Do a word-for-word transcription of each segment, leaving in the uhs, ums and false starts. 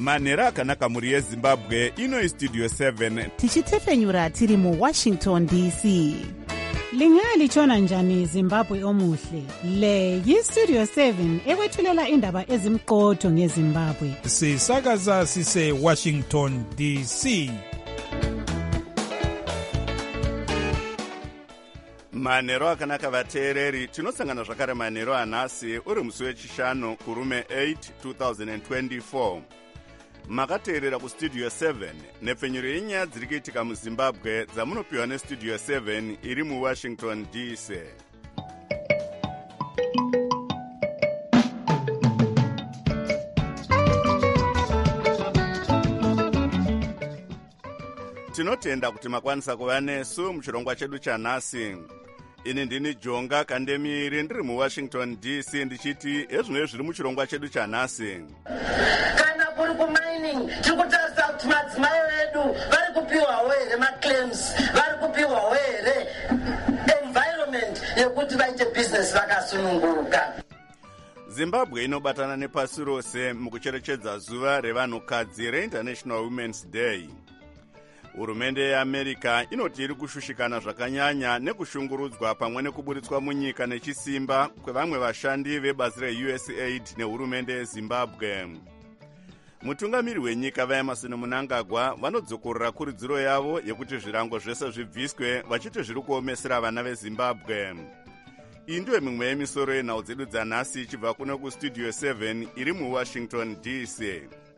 manhero akanaka mhuri yezimbabwe. Ino Studio seven tichitefenyura tiri mu Washington D C. Lingalitshona njani Zimbabwe omuhle? Le yi-Studio seven ekwethulela indaba ezimqotho ngeZimbabwe. Sisakaza sise Washington D C. manhero akanaka vateereri, tinosangana zvakare manhero anhasi uri musi wechishanu kurume eight twenty twenty-four. Makateerera kustudio seven nepfenyuro yenyaya dziri kuitika muzimbabwe dzamunopiwa nestudio seven iri muwashington D C. Tinotenda kuti makwanisa kuva nesu muchirongwa chedu chanhasi. Ini ndini Jonga Kandemiri ndiri muWashington D C ndichiti ezvino zviri muchirongwa chedu chanhasi. Kana kuri kumining tikutarisa kuti madzimai vedu vari kupiwawo here maclaims, vari kupiwawo here environment yekuti vaite business vakasununguka. Zimbabwe inobatana nepasi rose mukucherechedza zuva revanhukadzi reInternational Women's Day. Hurumende yeAmerica inoti iri kushushikana zvakanyanya nekushungurudzwa pamwe nekuburitswa munyika nechisimba kwevamwe vashandi vebazi reU S A I D nehurumende yeZimbabwe. Mutungamiri wenyika vaEmerson Mnangagwa vanodzokorera kurudziro yavo yekuti zvirango zvese zvibviswe vachiti zviri kuomesera vana veZimbabwe. Iyi ndiyo mimwe yemisoro yenhau dzedu dzanhasi ichibva kuno kustudio seven iri muWashington D C.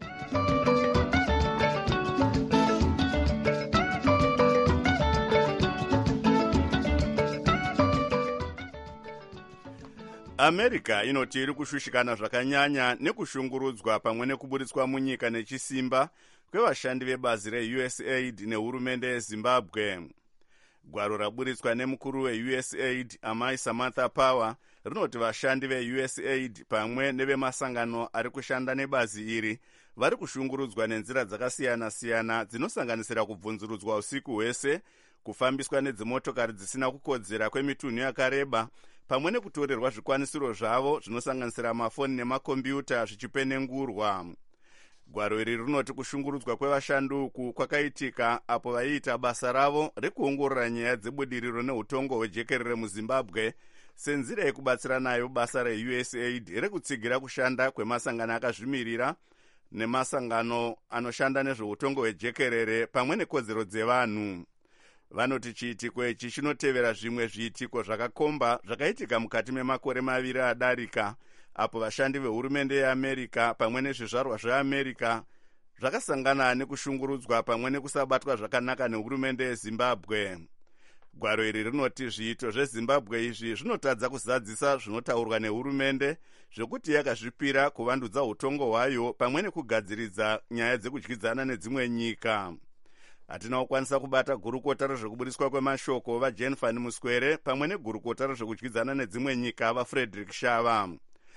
America inoti iri kushushikana zvakanyanya nekushungurudzwa pamwe nekuburitswa munyika nechisimba kwevashandi vebazi reU S A I D nehurumende yeZimbabwe. Gwaro raburitswa nemukuru weU S A I D Amai Samantha Power rinoti vashandi veU S A I D pamwe nevemasangano ari kushanda nebazi iri vari kushungurudzwa nenzira dzakasiyana-siyana dzinosanganisira kubvunzurudzwa usiku hwese, kufambiswa nedzimotokari dzisina kukodzera kwemitunhu yakareba, pamwe nekutorerwa zvikwanisiro zvavo zvinosanganisira mafoni nemakombiyuta zvichipenengurwa. Gwaro iri rinoti kushungurudzwa kwevashandi uku kwakaitika apo vaiita basa ravo rekuongorora nyaya dzebudiriro neutongo hwejekerere muZimbabwe senzira yekubatsira nayo basa reU S A I D rekutsigira kushanda kwemasangano akazvimirira nemasangano anoshanda nezveutongo hwejekerere pamwe nekodzero dzevanhu. Vanoti chiitiko ichi chinotevera zvimwe zviitiko zvakakomba zvakaitika mukati memakore maviri adarika apo vashandi vehurumende yeAmerica pamwe nezvizvarwa zveAmerica zvakasangana nekushungurudzwa pamwe nekusabatwa zvakanaka nehurumende yeZimbabwe. Gwaro iri rinoti zviito zveZimbabwe izvi zvinotadza kuzadzisa zvinotaurwa nehurumende zvekuti yakazvipira kuvandudza utongo hwayo pamwe nekugadziridza nyaya dzekudyidzana nedzimwe nyika. Hatina kukwanisa kubata gurukota rezvekuburiswa kwemashoko vaJane Van Muswere pamwe negurukota rezvekudyidzana nedzimwe nyika vaFrederick Shava.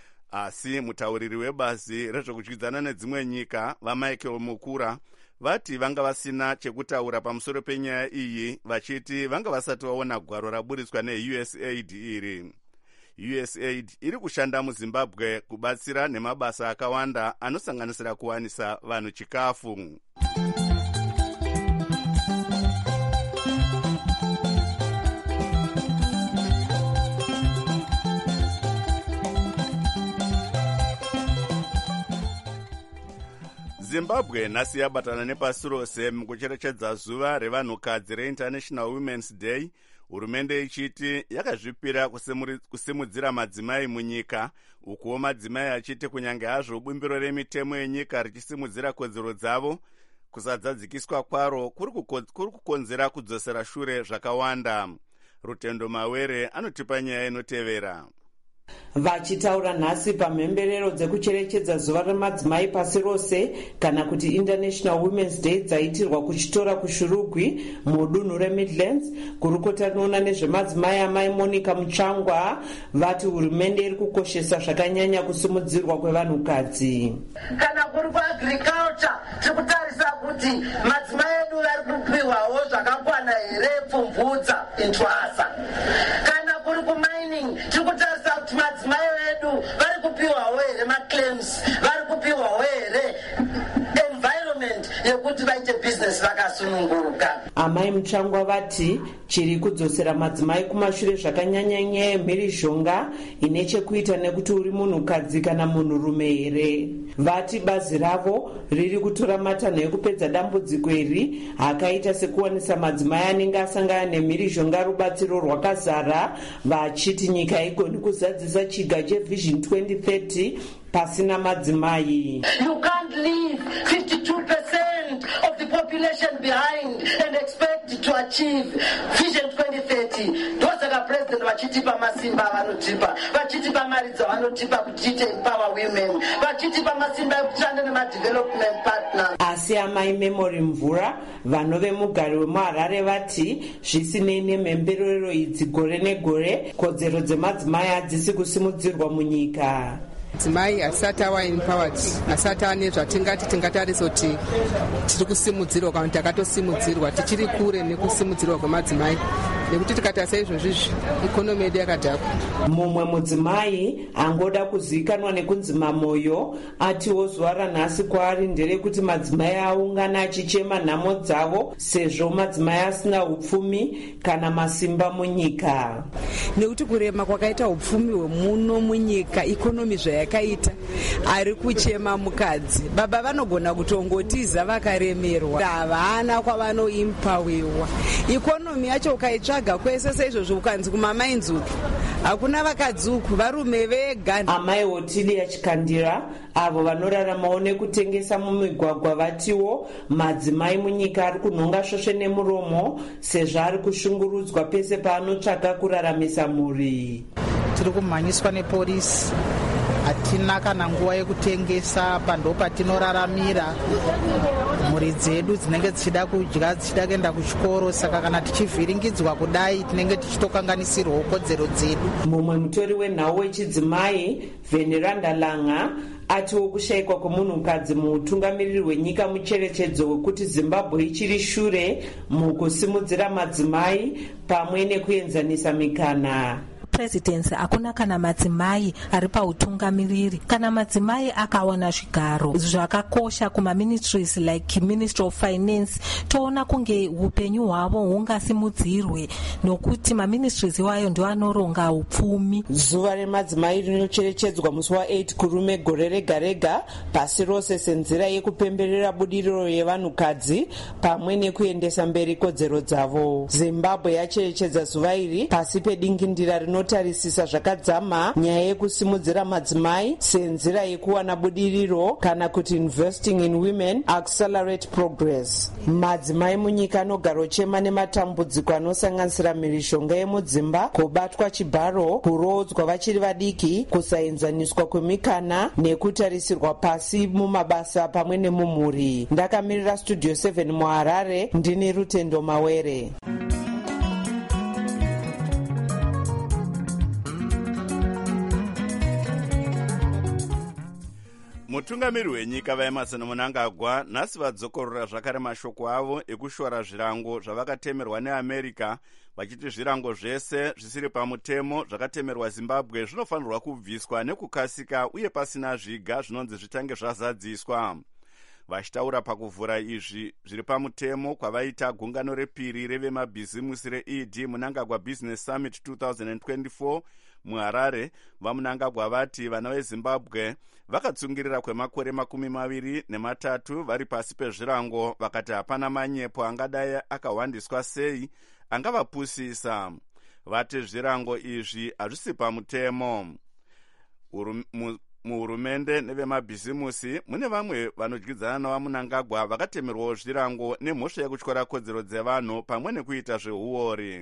Asi mutauriri webazi rezvekudyidzana nedzimwe nyika vaMichael Mukura vati vanga vasina chekutaura pamusoro penyaya iyi vachiti vanga vasati vaona gwaro raburitswa neU S A I D iri. U S A I D iri kushanda muZimbabwe kubatsira nemabasa akawanda anosanganisira kuwanisa vanhu chikafu. Zimbabwe nhasi yabatana nepasi rose mukucherechedza zuva revanhukadzi reInternational Women's Day, hurumende ichiti yakazvipira kusimudzira madzimai munyika, ukuwo madzimai achiti kunyange hazvo bumbiro remitemo yenyika richisimudzira kodzero dzavo, kusadzadzikiswa kwaro kuri kukonzera kudzosera shure zvakawanda. Rutendo Mawere anotipa nyaya inotevera. Vachitaura nhasi pamhemberero dzekucherechedza zuva remadzimai pasi rose kana kuti International Women's Day dzaitirwa kuchitora kushurugwi mudunhu reMidlands, gurukota rinoona nezvemadzimai Amai Monica Mutsvangwa vati hurumende iri kukoshesa zvakanyanya kusimudzirwa kwevanhukadzi. Kana kuri kuagriculture tikutarisa kuti madzimai edu vari kupiwawo zvakakwana here pfumvudza intwasa. Kana kuri kumining tikutarisa kuti madzimai vedu vari kupiwawo here maclaims, vari kupiwawo here vakasununguka. Amai Mutsvangwa vati chiri kudzosera madzimai kumashure zvakanyanya nyaya yemhirizhonga ine chekuita nekuti uri munhukadzi kana munhurume here. Vati bazi ravo riri kutora matanho ekupedza dambudziko iri akaita sekuwanisa madzimai anenge asangana nemhirizhonga rubatsiro rwakazara, vachiti nyika igoni kuzadzisa chiga chevision twenty thirty pasina madzimai. You can't leave fifty-two percent of the population behind and expect to achieve vision twenty thirty. Ndosaka president vachitipa masimba avanotipa, vachitipa mari dzavanotipa kuti tiite empower women, vachitipa masimba ekushanda nema-development partners. Asi amai Memory Mvura vanove mugari wemuHarare vati zvisinei nemhemberero idzi gore negore kodzero dzemadzimai hadzisi kusimudzirwa munyika. Madzimai asati ava empowered, asati ane zvatingati tingatarisa kuti tiri kusimudzirwa kana takatosimudzirwa, tichiri kure nekusimudzirwa kwemadzimai, nekuti tikatarisa izvozvizvi ikonomi yedu yakadhakwa. Mumwe mudzimai angoda kuzivikanwa nekunzi Mamoyo atiwo zuva ranhasi kwaari nderekuti madzimai aungana achichema nhamo dzavo sezvo madzimai asina upfumi kana masimba munyika. Nekuti kurema kwakaita upfumi hwemuno munyika, ikonomi zvayakaita, ari kuchema mukadzi. Baba vanogona kutongotiza vakaremerwa, havana kwavanoimpawiwa. Ikonomi yacho ukaitsvaga kwese seizvozvo ukanzi kumamai nzuku, hakuna vakadzuku, varume vega. Amai Otilia Chikandira avo vanoraramawo nekutengesa mumigwagwa vatiwo madzimai munyika ari kunhonga svosve nemuromo sezvo ari kushungurudzwa pese paanotsvaka kuraramisa mhuri. Tiri kumhanyiswa nepolisi, hatina kana nguva yekutengesa, pando patinoraramira. Mhuri dzedu dzinenge dzichida kudya, dzichida kuenda kuchikoro, saka kana tichivhiringidzwa kudai tinenge tichitokanganisirwa kodzero dzedu. Mumwe mutori wenhau wechidzimai Veneranda Langa atiwo kushayikwa kwemunhukadzi muutungamiriri hwenyika mucherechedzo wekuti Zimbabwe ichiri shure mukusimudzira madzimai pamwe nekuenzanisa mikana. Presidency hakuna kana madzimai ari pautungamiriri. Kana madzimai akawana zvigaro zvakakosha kuma ministries like Ministry of Finance, toona kunge upenyu hwavo hungasimudzirwe nokuti maministries iwayo ndio anoronga upfumi. Zuva remadzimai rinocherechedzwa musi wa8 kurume gore rega rega pasi rose senzira yekupemberera budiriro yevanhukadzi pamwe nekuendesa mberi kodzero dzavo. Zimbabwe yacherechedza zuva iri pasi pedingindira rino tarisisa zvakadzama nyaya yekusimudzira madzimai senzira yekuwana budiriro kana kuti investing in women accelerate progress. Madzimai munyika anogara chema nematambudziko anosanganisira mhirizhonga yemudzimba, kubatwa chibharo, kurodzwa vachiri vadiki, kusaenzaniswa kwemikana nekutarisirwa pasi mumabasa pamwe nemumhuri. Ndakamirira Studio seven muHarare, ndini Rutendo Mawere. Mutungamiri wenyika vaEmmerson Mnangagwa nhasi vadzokorora zvakare mashoko avo ekushora zvirango zvavakatemerwa neAmerica, vachiti zvirango zvese zvisiri pamutemo zvakatemerwa Zimbabwe zvinofanirwa kubviswa nekukasika uye pasina zviga zvinonzi zvitange zvazadziswa. Vachitaura pakuvhura izvi zviri pamutemo kwavaita gungano repiri revemabhizimusi reE D Mnangagwa Business Summit twenty twenty-four muHarare, vaMnangagwa vati vana veZimbabwe vakatsungirira kwemakore makumi maviri nematatu vari pasi pezvirango, vakati hapana manyepo angadai akawandiswa sei angavapusisa. Vati zvirango izvi hazvisi pamutemo. Muhurumende nevemabhizimusi mune vamwe vanodyidzana navaMnangagwa vakatemerwawo zvirango nemhosva yekutyora kodzero dzevanhu pamwe nekuita zveuori.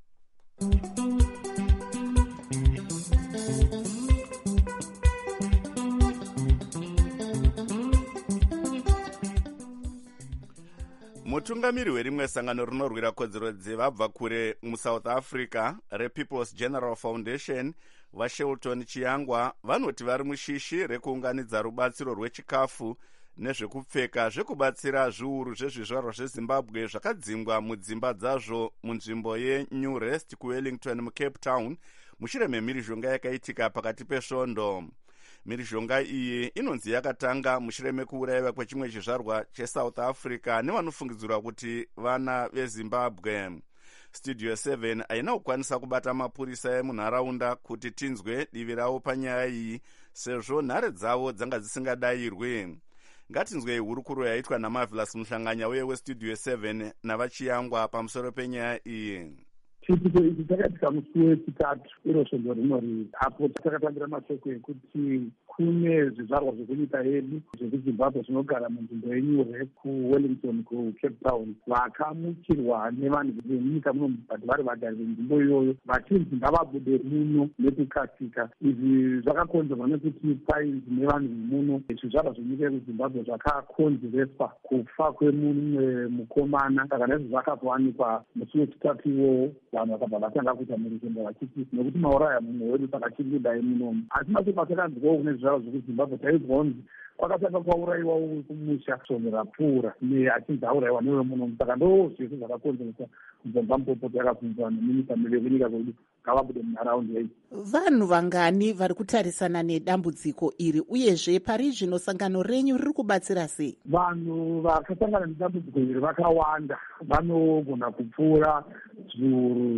Mutungamiri werimwe sangano rinorwira kodzero dzevabva kure muSouth Africa rePeople's General Foundation vaShelton Chiyangwa vanoti vari mushishi rekuunganidza rubatsiro rwechikafu nezvekupfeka zvekubatsira zviuru zvezvizvarwa zveZimbabwe zvakadzingwa mudzimba dzazvo munzvimbo yeNew Rest kuWellington muCape Town mushure memhirizhonga yakaitika pakati pesvondo. mhirizhonga iyi inonzi yakatanga mushure mekuurayiwa kwechimwe chizvarwa chesouth africa nevanofungidzirwa kuti vana vezimbabwe. Studio seven haina kukwanisa kubata mapurisa emunharaunda kuti tinzwe divi ravo panyaya iyi sezvo nhare dzavo dzanga dzisingadayirwi. Ngatinzwei hurukuro yaitwa naMarvelous Muhlanganya uye weStudio seven navachiyangwa pamusoro penyaya iyi. Chiitiko ichi chakaitika musi wechitatu iro svondo rinori apo takatambira mashoko ekuti kune zvizvarwa zvekunyika yedu zvekuzimbabwe zvinogara munzvimbo yenyure kuwellington kucape town vakamukirwa nevanhu venyika muno bati vari vagari venzvimbo iyoyo vachinzi ngavabude muno nekukasika. Izvi zvakakonzerwa nekuti painzi nevanhu vemuno zvizvarwa zvenyika yekuzimbabwe zvakakonzereswa kufa kwemumwe mukomana. Saka nezvo zvakazowanikwa musi wechitatu iwowo vanhu vakabva vatanga kuita mhirizhonga vachiti nekuti mauraya mumwe wedu saka tiri kudai munomu. Asi masipa takanzwawo kune zvizvarwa zvekuzimbabwe taizwa kunzi kwakatanga kwaurayiwa kumusha svondo rapfuura achinzi aurayiwa newe munomu. Saka ndo zvese zvakakonzeresa kubva mupopoti yakabvunzwa neminista mivekunyika kwedu ngavabude munharaunda iyi. Vanhu vangani vari kutarisana nedambudziko iri uyezve pari zvino sangano renyu riri kubatsira sei? Vanhu vakasangana nedambudziko iri vakawanda, vanogona kupfuura zviuru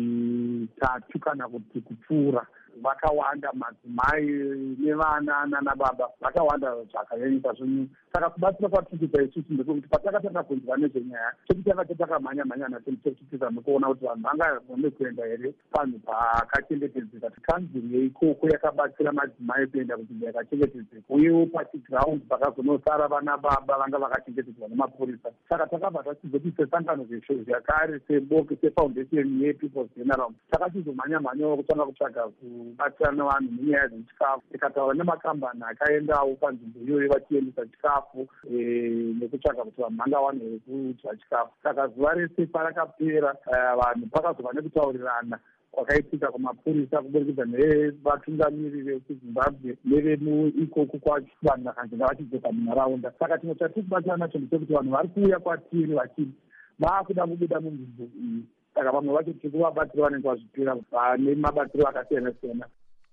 zvitatu kana kuti kupfuura. Vakawanda madzimai nevana nanababa vakawanda zvakanyanyisa zvinhu. Saka kubatsira kwatikuita isusu ndekuti patakatanga kunzwa nezvenyaya chekutanga chatakamhanya mhanya nacho chekutitiza nekuona kuti vanhu vangagone kuenda here panhu pakachengetedzeka. Kanzuri yeikoko yakabatsira madzimai kuenda kunzvimbo yakachengetedzeka uyewo pachiground pakazonosara vana baba vanga vakachengetedzwa nemapurisa. Saka takabva tachizoti sesangano zvakare seboke sefoundation yepeoples general takachizomhanya mhanyawo kutanga kutsvaga kubatsira nevanhu nenyaya dzechikafu. Tikataura nemakambani akaendawo panzvimbo iyoyo vachiendesa chikafu nekutsvaga kuti vanhu vangawane kudya chikafu. Saka zuva rese parakapera vanhu pakazova nekutaurirana kwakaitika kumapurisa kuburikidza nevatungamiriri vekuzimbabwe nevemuikoko kwacho vanhu vakanzenge vachidzoka munharaunda. Saka chimwe chatiri kubatsira nacho ndechekuti vanhu vari kuuya kwatiri vachiti vaakuda kubuda munzvimbo iyi. Saka vamwe vacho tiri kuvabatsira vanenge vazvipira vane mabatsiro akasiyana siyana.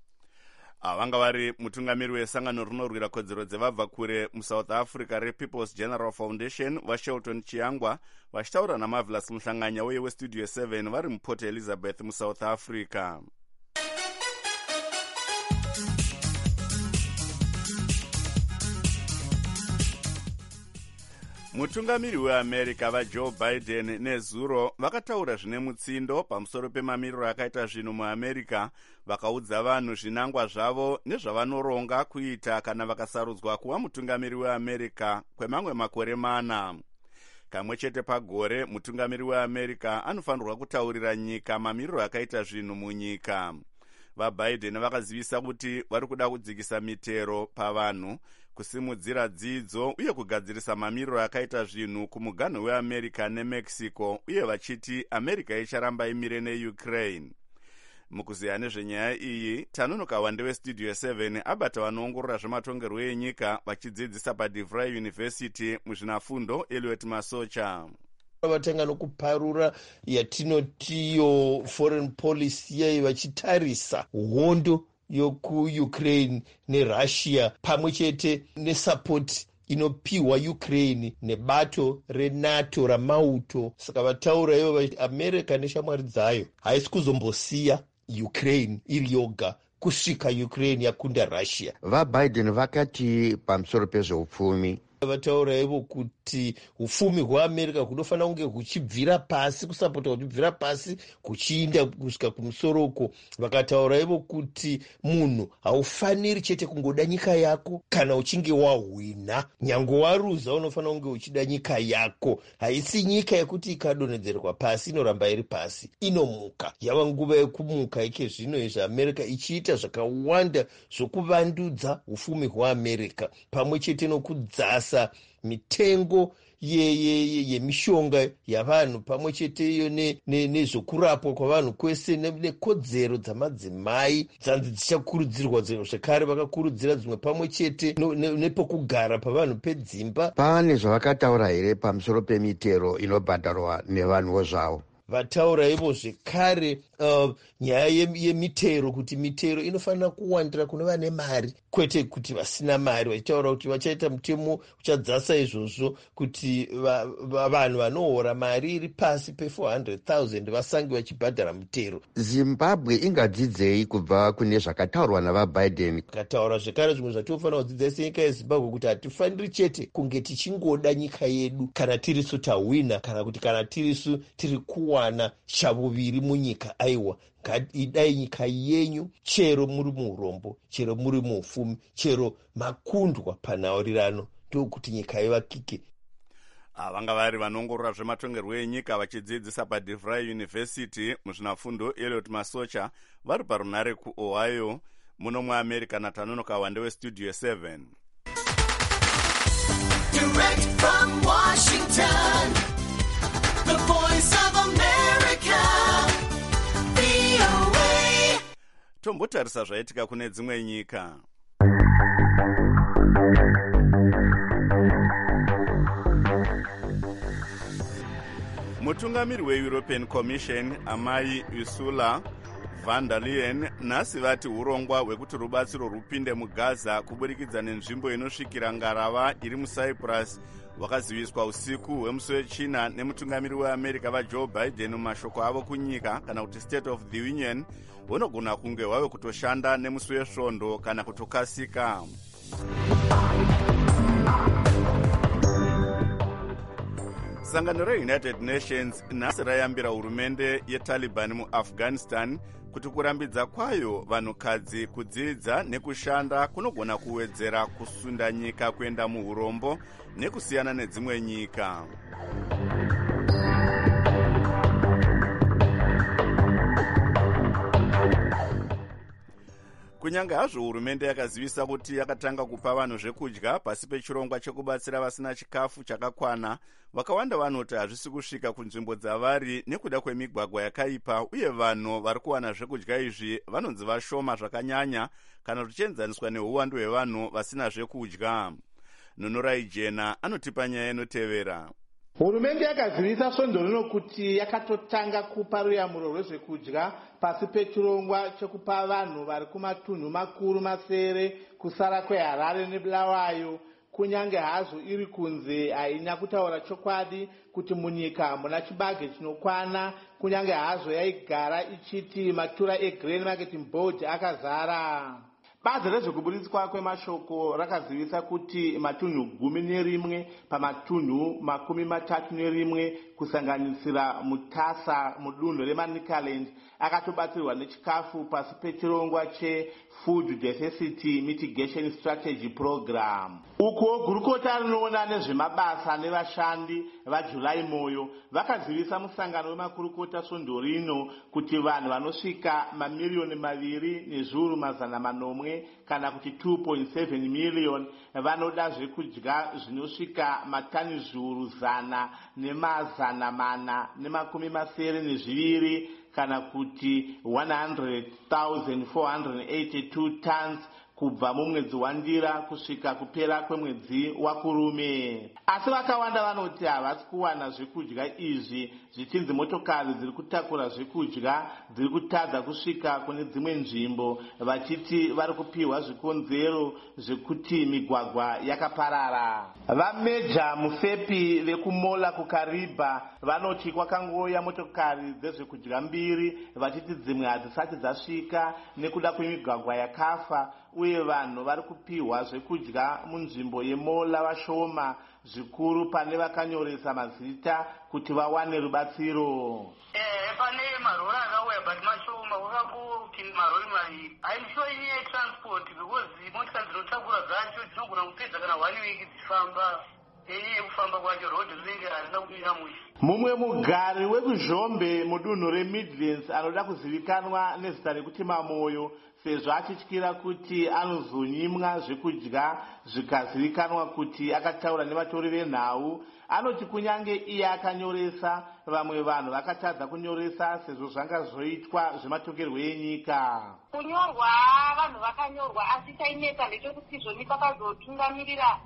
Vanga vari mutungamiri wesangano rinorwira kodzero dzevabva kure muSouth Africa rePeoples General Foundation vaShelton Chiyangwa vachitaura naMarvelous Muhlanganya uye weStudio seven vari muPort Elizabeth muSouth Africa. Mutungamiri weAmerica vaJoe Biden nezuro vakataura zvine mutsindo pamusoro pemamiriro akaita zvinhu muAmerica, vakaudza vanhu zvinangwa zvavo nezvavanoronga kuita kana vakasarudzwa kuva mutungamiri weAmerica kwemamwe makore mana. Kamwe chete pagore mutungamiri weAmerica anofanirwa kutaurira nyika mamiriro akaita zvinhu munyika. VaBiden vakazivisa kuti vari kuda kudzikisa mitero pavanhu, kusimudzira dzidzo uye kugadzirisa mamiriro akaita zvinhu kumuganho weAmerica neMexico, uye vachiti America icharamba imire neUkraine. Mukuziya nezvenyaya iyi, tanonoka wande weStudio seven abata vanoongorora zvematongerwo enyika vachidzidzisa paDeVry University muzvinafundo Eliot Masocha. Vatanga nokuparura yatinotiyo foreign policy yai vachitarisa hondo yokuUkraine neRussia pamwe chete nesupport inopiwa Ukraine nebato reNATO ramauto. Saka vataura ivo vachiti America neshamwari dzayo haisi kuzombosiya Ukraine iri yoga kusvika Ukraine yakunda Russia. VaBiden vakati pamusoro pezveupfumi vataura ivo kuti upfumi hweAmerica hunofanira kunge huchibvira pasi, kusapota huchibvira pasi kuchiinda kusvika kumusoroko. Vakataura ivo kuti munhu haufaniri chete kungoda nyika yako kana uchinge wahwina, nyange waruza unofanira kunge uchida nyika yako. Haisi nyika yekuti ikadonhedzerwa pasi inoramba iri pasi, inomuka. Yava nguva yekumuka ike zvino izvi America ichiita zvakawanda zvokuvandudza upfumi hweAmerica pamwe chete nokudzasa mitengo yemishonga ye, ye, ye yavanhu pamwe chete iyo nezvokurapwa ne, ne kwavanhu kwese nekodzero ne dzamadzimai dzanzi dzichakurudzirwa zvekare. Vakakurudzira dzimwe pamwe chete nepokugara ne pavanhu pedzimba. Pane zvavakataura here pamusoro pemitero inobhadharwa nevanhuwo zvavo? Vataura ivo zvekare uh, nyaya yemitero, kuti mitero inofanira kuwandira kune vane mari kwete kuti vasina mari, vachitaura kuti vachaita mutemo uchadzasa izvozvo kuti vanhu vanohora mari iri pasi pe four hundred thousand vasange vachibhadhara mutero. Zimbabwe ingadzidzei kubva kune zvakataurwa navaBiden? Akataura zvekare zvimwe zvatofanira kudzidza senyika yeZimbabwe kuti hatifaniri chete kunge tichingoda nyika yedu kana tirisu tahwina, kana kuti kana tirisu tiri kuwana chavuviri munyika. Aiwa, idai nyika yenyu, chero muri muurombo, chero muri muufumi, chero makundwa panhaurirano, ndokuti nyika ivakike. Vanga vari vanongorora zvematongerwo enyika vachidzidzisa paDeVry University muzvinafundo Elliot Masocha vari parunare kuOhio muno muAmerica. Natanonoka wande weStudio seven. Direct from Washington, the voice of America, V O A. Tombotarisa zvaitika kune dzimwe nyika. Mutungamiri weEuropean Commission amai Ursula von der Leyen nhasi vati urongwa hwekuti rubatsiro rupinde muGaza kuburikidza nenzvimbo inosvikira ngarava iri muCyprus hwakaziviswa usiku hwemusi wechina nemutungamiri weAmerica vaJoe Biden mumashoko avo kunyika kana kuti State of the Union hunogona kunge hwave kutoshanda nemusi wesvondo kana kutokasika. Sangano reUnited Nations nhasi rayambira hurumende yeTaliban muAfghanistan kuti kurambidza kwayo vanhukadzi kudzidza nekushanda kunogona kuwedzera kusunda nyika kuenda muurombo nekusiyana nedzimwe nyika. Kunyange hazvo hurumende yakazivisa kuti yakatanga kupa vanhu zvekudya pasi pechirongwa chekubatsira vasina chikafu chakakwana, vakawanda vanoti hazvisi kusvika kunzvimbo dzavari nekuda kwemigwagwa yakaipa, uye vanhu vari kuwana zvekudya izvi vanonzi vashoma zvakanyanya kana tuchienzaniswa neuwandu hwevanhu vasina zvekudya. Nunurai Jena anotipa nyaya inotevera. Hurumende yakazivisa svondo rino kuti yakatotanga kupa ruyamuro rwezvekudya pasi pechirongwa chekupa vanhu vari kumatunhu makuru masere kusara kweHarare neBulawayo, kunyange hazvo iri kunze haina kutaura chokwadi kuti munyika hamuna chibage chinokwana, kunyange hazvo yaigara ichiti matura eGrain Marketing Board akazara. Bazi rezvekuburitswa kwemashoko rakazivisa kuti matunhu gumi nerimwe pamatunhu makumi matatu nerimwe kusanganisira Mutasa mudunhu reManicaland akatobatsirwa nechikafu pasi pechirongwa cheFood Diversity Mitigation Strategy Program. Uko gurukota rinoona nezvemabasa nevashandi vaJulai Moyo vakazivisa musangano wemakurukota svondo rino kuti vanhu vanosvika mamiliyoni maviri nezviuru mazana manomwe kana kuti two point seven million vanoda zvekudya zvinosvika matani zviuru zana nemazana mana nemakumi masere nezviviri kana kuti one hundred thousand four hundred eighty-two tons kubva mumwedzi wandira kusvika kupera kwemwedzi wakurume. Asi vakawanda vanoti havasi kuwana zvekudya izvi, zvichinzi motokari dziri kutakura zvekudya dziri kutadza kusvika kune dzimwe nzvimbo, vachiti vari kupiwa zvikonzero zvekuti migwagwa yakaparara. Vameja Mufepi vekumola kuKariba vanoti kwakangouya motokari dzezvekudya mbiri, vachiti dzimwe hadzisati dzasvika nekuda kwemigwagwa yakafa, uye vanhu vari kupiwa zvekudya munzvimbo yemola vashoma, zvikuru pane vakanyoresa mazita kuti vawane rubatsiro. Eh, pane marori akauya but mashoma, wakakuti marori maviri. Haisho iye transport because motikari dzinotakura dzacho dzinogona kupedza kana one week dzifamba. Iye kufamba kwacho road rinenge harina kupinda musha. Mumwe mugari wekuzhombe mudunhu reMidlands anoda kuzivikanwa nezita rekuti Mamoyo, sezvo achityira kuti anozonyimwa zvekudya zvikazivikanwa kuti akataura nevatori venhau, anoti kunyange iye akanyoresa, vamwe vanhu vakatadza kunyoresa sezvo zvanga zvoitwa zvematokerwo enyika. Kunyorwa vanhu vakanyorwa, asi chainetsa ndechekuti zvoni pakazotungamirira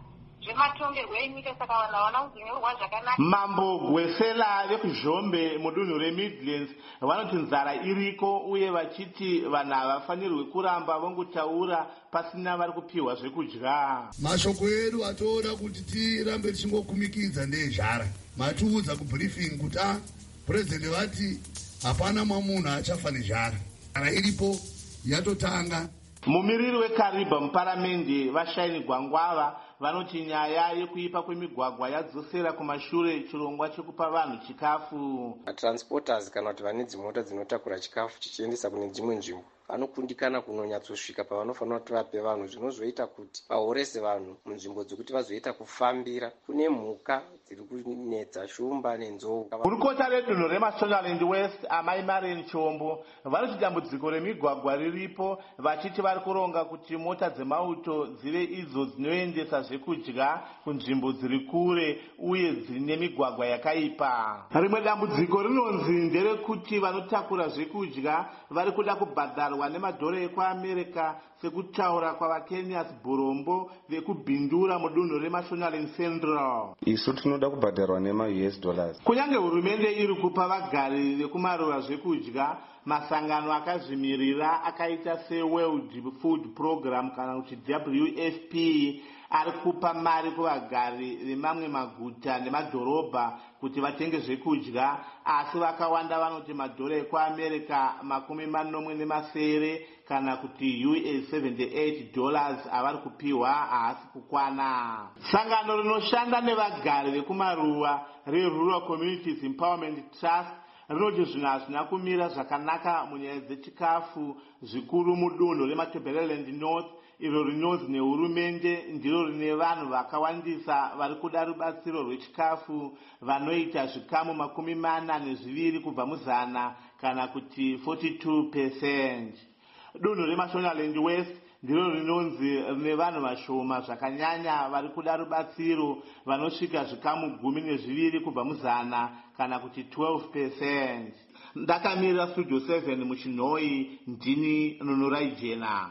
zvematongerwo enyika, saka vanhu havana kuzonyorwa zvakanaka. mambo gwesela vekuzhombe mudunhu remidlands vanoti nzara iriko uye vachiti vanhu havafanirwi kuramba vongotaura pasina vari kupiwa zvekudya. mashoko edu atoda kuti tirambe tichingokumikidza ndezvara. matiudza kubriefing kuti a purezidendi vati hapana mwamunhu achafa nezvara. zara iripo yatotanga. mumiriri wekaribha muparamende vashaini gwangwava vanoti nyaya yekuipa kwemigwagwa yadzosera kumashure chirongwa chekupa vanhu chikafu. matransporters kana kuti vane dzimota dzinotakura chikafu chichiendesa kune dzimwe nzvimbo vanokundikana kunonyatsosvika pavanofanira kuti vape vanhu, zvinozoita kuti vahorese vanhu munzvimbo dzekuti vazoita kufambira. kune mhuka dziri kunetsa shumba nenzou. gurukota redunhu remasonyaland west amai maren chombo vanoti dambudziko remigwagwa riripo, vachiti vari kuronga kuti mota dzemauto dzive idzo dzinoendesa zvekudya kunzvimbo dziri kure uye dzine migwagwa yakaipa. rimwe dambudziko rinonzi nderekuti vanotakura zvekudya vari kuda kubhadharwa nemadhora ekuamerica sekutaura kwavakenias burombo vekubhindura mudunhu remashonaland central. isu tinoda kubhadharwa nema-U S dollars. kunyange hurumende iri kupa vagari vekumaruva zvekudya, masangano akazvimirira akaita seworld food program kana kuti W F P ari kupa mari kuvagari vemamwe maguta nemadhorobha kuti vatenge zvekudya, asi vakawanda vanoti madhora ekuamerica makumi manomwe nemasere kana kuti U S seventy-eight dollars avari kupiwa haasi kukwana. sangano rinoshanda nevagari vekumaruwa rerural communities empowerment trust rinoti zvinhu hazvina kumira zvakanaka munyaya dzechikafu zvikuru mudunhu rematebeleland north, iro rinonzi nehurumende ndiro rine vanhu vakawandisa vari kuda rubatsiro rwechikafu vanoita zvikamu makumi mana nezviviri kubva muzana kana kuti forty-two percent. dunhu remashonaland west ndiro rinonzi rine vanhu vashoma zvakanyanya vari kuda rubatsiro vanosvika zvikamu gumi nezviviri kubva muzana kana kuti twelve percent. ndakamirira studio seven muchinhoi, ndini nunurai jena.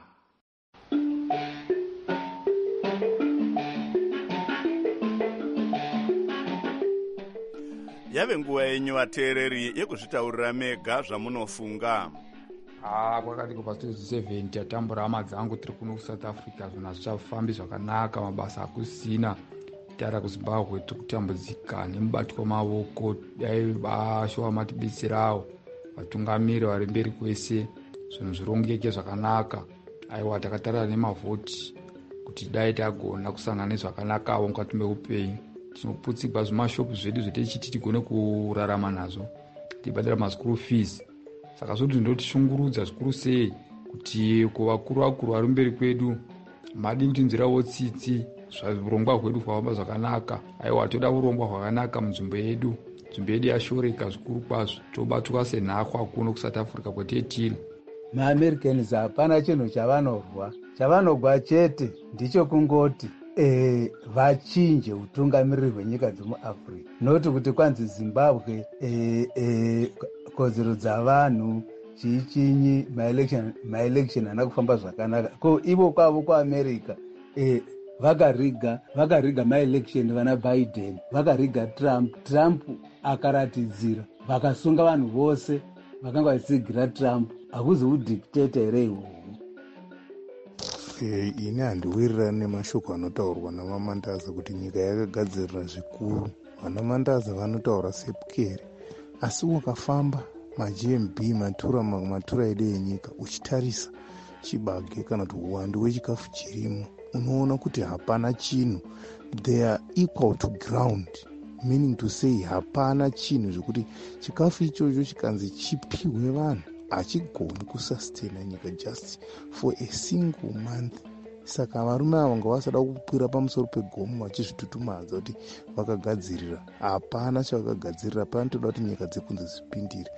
yave nguva yenyu vateereri yekuzvitaurira mega zvamunofunga. Ah, kwakati kubva studio seven tatambura hama dzangu tiri kuno kusouth africa, zvinhu hazvichafambi zvakanaka, mabasa hakusina. tara kuzimbabwe tiri kutambudzika nemubatwa mavoko, dai vashowa matibetserawo vatungamiri vari mberi kwese, zvinhu zvirongeke zvakanaka. aiwa takatarira nemavhoti kuti dai tagona kusangana nezvakanakawo mukati meupenyu. tinoputsigwa zvimashopu zvedu zvetichiti tigone kurarama nazvo, tibhadhara maschool fees. saka zvoti ndotishungurudza zvikuru sei kuti kuvakuru vakuru vari mberi kwedu madi mutinzirawo tsitsi zvaurongwa hwedu hwavamba zvakanaka. aiwa toda urongwa hwakanaka munzvimbo yedu. nzvimbo yedu yashoreka zvikuru kwazvo, tobatwa senhakwa kuno kusouth africa kwetetiri. maamericans hapana chinhu chavanorwa, chavanogwa chete ndicho kungoti e, vachinje utungamiriri hwenyika dzemuafrica, noti kuti kwanzi zimbabwe e, e, kodzero dzavanhu chichinyi maelection maelection hana kufamba zvakanaka. ko ivo kwavo kuamerica e, vakariga vakariga maelection vana Biden, vakariga Trump. Trump akaratidzira vakasunga vanhu vose vakanga vachitsigira Trump. hakuzi udictata here ihwohwo. E, ine handiwirirani nemashoko anotaurwa navamandaza kuti nyika yakagadzirira zvikuru. vana mandaza vanotaura sepukere, asi wakafamba ma-G M B matura matura edu enyika uchitarisa chibage kana kuti uwandu hwechikafu chirimo, unoona kuti hapana chinhu. They are equal to ground, meaning to say hapana chinhu zvekuti chikafu ichocho chikanzi chipiwe vanhu hachigoni kusustaina nyika just for a single month. saka varume ava vanga vasada kukwira pamusoro pegomo vachizvitutumadza kuti vakagadzirira. hapana chavakagadzirira, panotoda kuti nyika dzekunze dzipindire.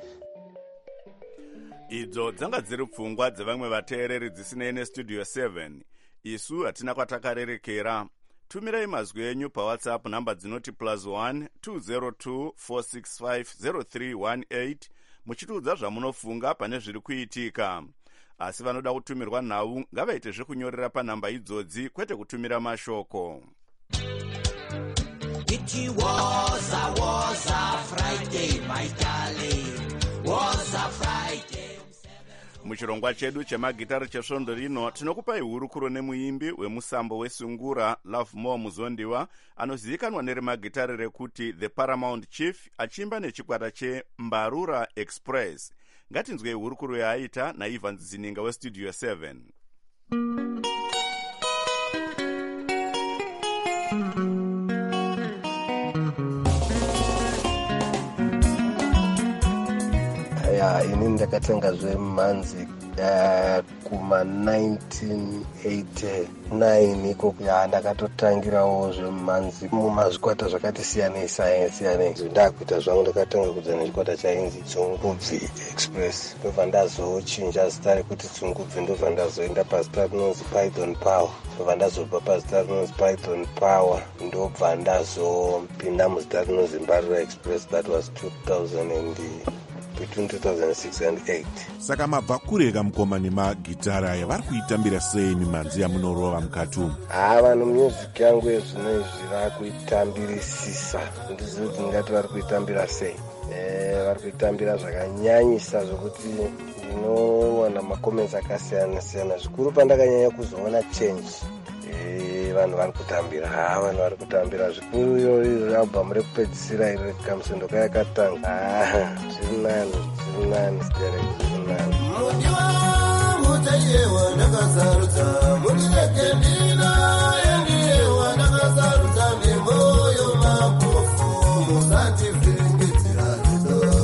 idzo dzanga dziri pfungwa dzevamwe vateereri dzisinei nestudio seven. isu hatina kwatakarerekera. tumirai mazwi enyu pawhatsapp namba dzinoti plus one two zero two four six five zero three one eight muchitiudza zvamunofunga pane zviri kuitika. asi vanoda kutumirwa nhau ngavaite zvekunyorera panhamba idzodzi kwete kutumira mashoko. kuti woza woza Friday my darling, woza Friday. Muchirongwa chedu chemagitari chesvondo rino tinokupai hurukuro nemuimbi wemusambo wesungura Love More Muzondiwa anozivikanwa neremagitari rekuti The Paramount Chief achimba nechikwata cheMbarura Express. Ngatinzwei hurukuro yaaita naIvan Zininga westudio seven. Ya, ini ndakatanga zvemanzi uh, kuma nineteen eighty-nine iko ya ndakatotangirawo zvemanzi mumazvikwata zvakati siyanei siyanei. Ndakuita zvangu ndakatanga kudza nechikwata chainzi Tsungubvi Express. Ndobva ndazochinja zita rekuti Tsungubvi, ndobva ndazoenda pazita rinonzi Python Power. Ndobva ndazobva pazita rinonzi Python Power ndobva ndazopinda muzita rinonzi Mbarura Express. That was two thousand and between two thousand six and eight. Saka mabva kureka mukoma nemagitara aya vari kuitambira sei mimanzi yamunorova mukati umu? Ah, vanhu music yangu yezvinoizvi vari kuitambirisisa. Ndizivi kuti ndingati vari kuitambira sei. Eh, vari kuitambira zvakanyanyisa zvokuti ndinowana makomenzi akasiyana siyana. Zvikuru pandakanyanya kuzoona change. Eh, vanhu vari kutambira, ha, vanhu vari kutambira zvikuru. Iyo album rekupedzisira iri kamusendo kaya katanga. Ah, zviri nani, zviri nani, stereki, zviri nani. Mudiwa mutayewa nakazarudza, mudireke ndina yendiyewa nakazarudza nemoyo mapofu, musati vhengedzira rudo.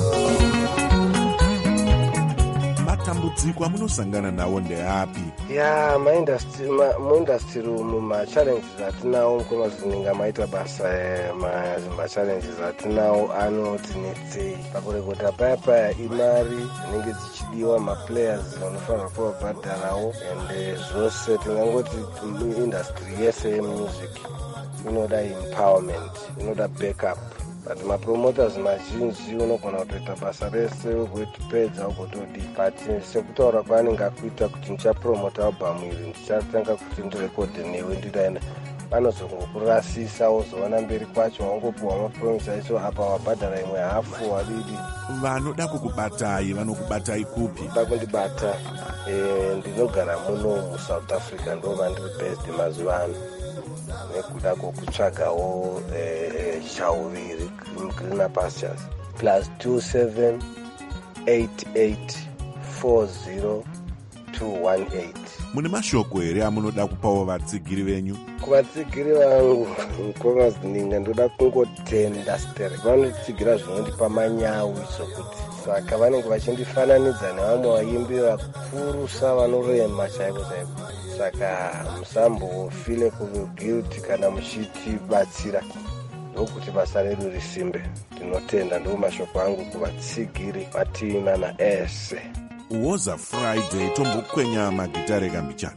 Matambudziko amunosangana nawo ndeapi? Ya, maindustry muindustry umu machallenges atinawo mukoma Zininga maita basa machallenges atinawo anotinetsei pakurekota paya paya imari dzinenge dzichidiwa maplayers vanofanira kuvabhadharawo, ende zvose tingangoti industry yese yemusic inoda empowerment, inoda backup. But mapromoters mazhinji unogona kutoita basa rese ugotipedza ugotodi, but sekutaura kwaanenge akuita kuti ndichapromota album iri, ndichatanga kuti ndirekode newe ndidaina, vanozongokurasisa wozoona mberi kwacho wangopuwa mapromisa iso apa wabhadhara imwe hafu wadidi. Vanoda kukubatai vanokubatai kupi? Da kundibata eh, ndinogara muno muSouth Africa, ndo mandiri based mazuva ano, nekuda kwokutsvagawo eh, chauviri Greener Pastures. Plus two seven eight eight four zero two one eight. Mune mashoko here amunoda kupawo vatsigiri venyu? Kuvatsigiri vangu mukoma Zininga ndoda kungotenda stere. Vanotsigira zvinondipa manyawi sokuti saka vanenge vachindifananidza nevamwe vaimbi vakurusa vanorema chaiko chaiko. Saka musambofile guilty kana muchitibatsira, ndokuti basa redu risimbe. Tinotenda, ndo mashoko angu kuvatsigiri vatinana ese. Woza Friday tombokwenya magitare kambichana.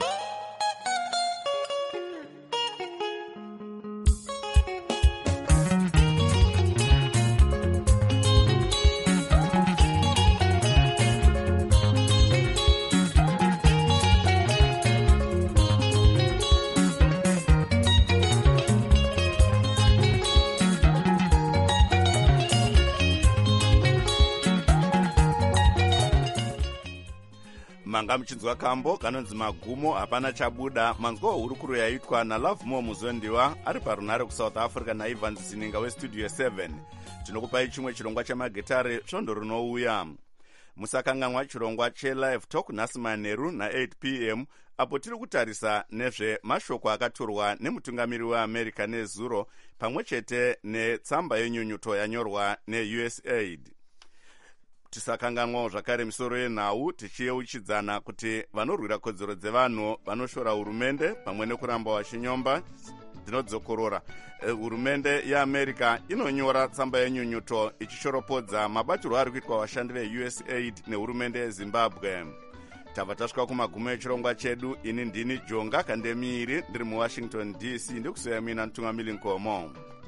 Manga muchinzwa kambo kanonzi magumo hapana chabuda, manzwa hurukuro yaitwa naLove More Muzondiwa ari parunare kuSouth Africa naIvan Zininga westudio seven. Tinokupai chimwe chirongwa chamagitare svondo rinouya. Musakanganwa chirongwa cheLive Talk nhasi manheru na eight p m apo tiri kutarisa nezve mashoko akatorwa nemutungamiri weAmerica nezuro pamwe chete netsamba yenyunyuto yanyorwa neU S A I D. Tisakanganwawo zvakare misoro yenhau tichiyeuchidzana kuti vanorwira kodzero dzevanhu vanoshora hurumende pamwe nekuramba vachinyomba dzinodzokorora. Hurumende yeAmerica inonyora tsamba yenyunyuto ichishoropodza mabatirwo ari kuitwa vashandi veU S A I D nehurumende yeZimbabwe. Tabva tasvika kumagumo echirongwa chedu. Ini ndini Jonga Kandemiiri ndiri muWashington D C ndikusuya mina Ntungamiri Nkomo.